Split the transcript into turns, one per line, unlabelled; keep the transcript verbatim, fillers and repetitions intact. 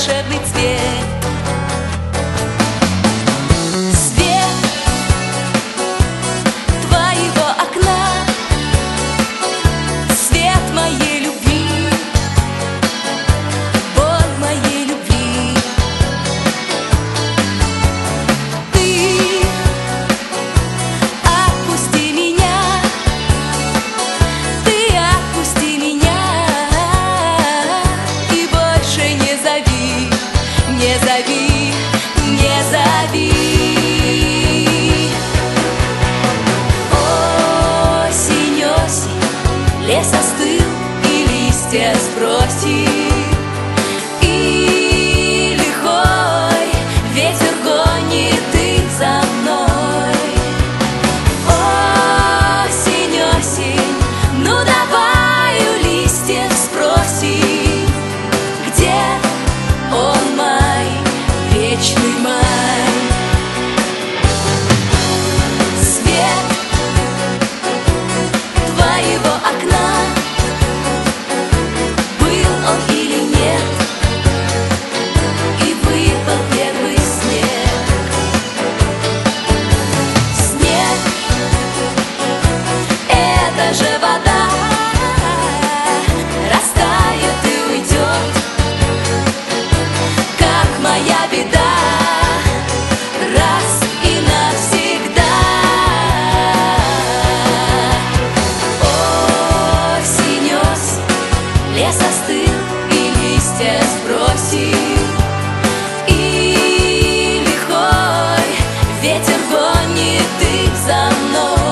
волшебный цвет. Свет твоего окна, свет моей любви, боль моей любви. Ты отпусти меня, ты отпусти меня, и больше не зови, не зови, не зови. Осень, осень, лес остыл и листья сбросил, и лихой ветер гонит их за мной. Осень, осень, ну давай у листьев спроси, где он, май, вечный май. Свет твоего окна, был он или нет, и выпал первый снег. Снег — это же вода, растает и уйдет, как моя беда, раз и навсегда. Осень, осень, лес остыл и листья сбросил, и лихой ветер гонит их за мной.